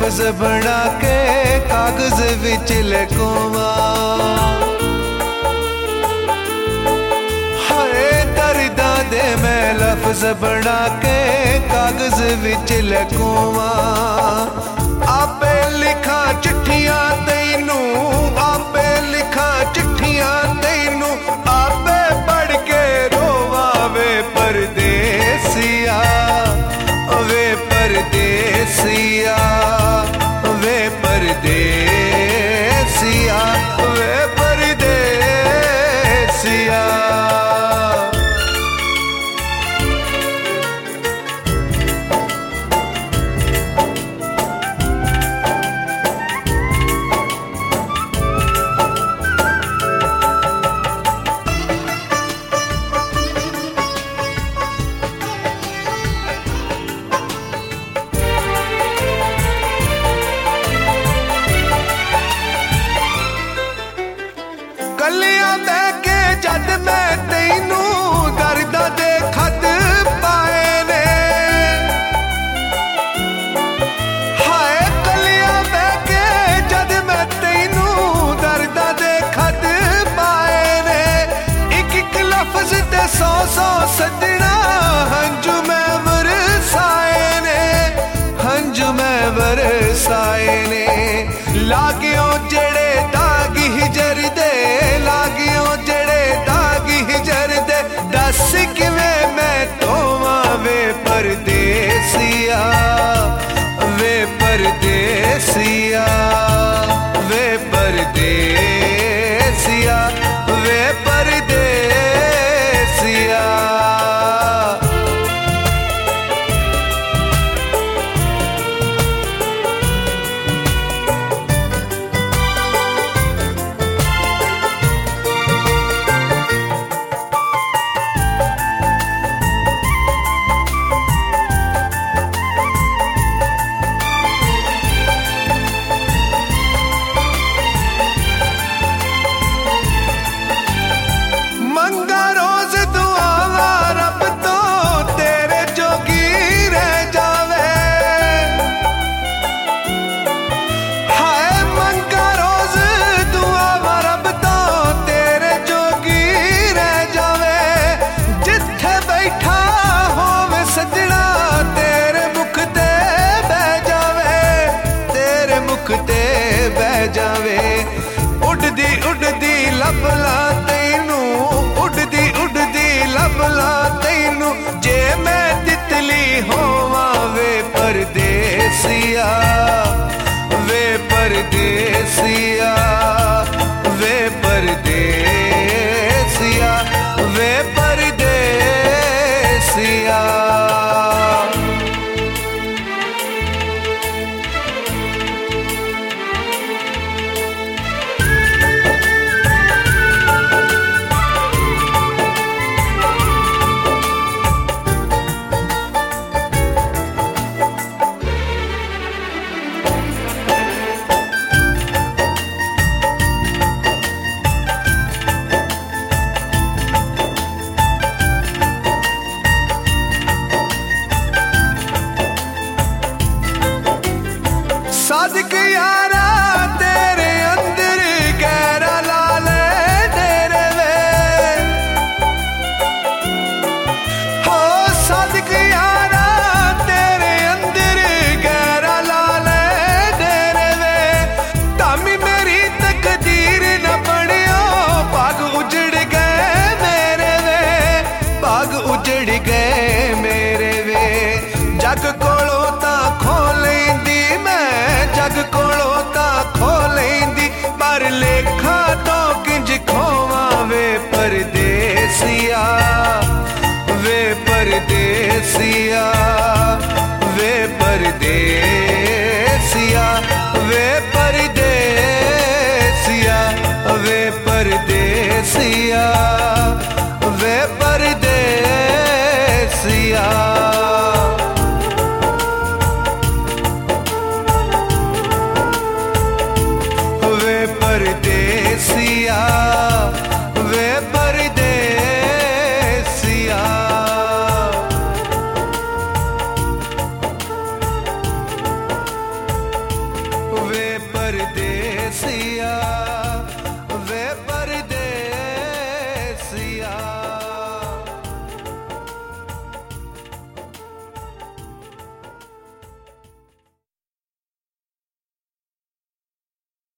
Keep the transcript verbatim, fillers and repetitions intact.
लफ्ज बना के कागज विच लिखवा। हाय दर्दा दे मैं लफ्ज बना के कागज विच लिखवा। आपे लिखा चिट्ठियां तैनू, आपे लिखा चिट्ठियां तैनू, आपे पढ़ के रोवा वे परदेसिया, वे परदेसिया, वे परदेसिया, वे परदेसिया। कलियां बह के जद मैं तैनू दर्दा दे खत पाए ने। हाय कलियां बह के जद मैं तैनू दर्दा दे खत पाए ने। एक एक लफ्ज ते सौ सौ सजना हंजू मैं बरसाए ने, हंजू मैं बरसाए ने। लागियों जेड़े दाग हिजर दे, लागियों जेड़े दाग हिजर दे, दस किवें मैं धोवां वे परदेसिया, वे परदेसिया, वे परदेसिया, वे परदेसिया। जावे उड़दी उड़दी लभला तैनू, उड़दी उड़दी लभला तैनू, जे मैं तितली होवां वे परदेसिया, वे परदेसिया, वे परदेसिया, वे परदेसिया। सादिक यारा तेरे अंदर गहरा लाल तेरे वे, हो सादिक यारा तेरे अंदर गहरा लाल तेरे वे। तामी मेरी तकदीर न बनियो, बाग उजड़ गए मेरे वे, बाग उजड़ गए मेरे वे। जग कोलों तां खोलेंदी मैं, जग कोलों तां खोलेंदी, पर लेखा तो किंज खोवां वे परदेसिया, वे परदेसिया, वे परदेसिया, वे परदेसिया, वे परदेसिया, वे परदेसिया। परदेसिया वे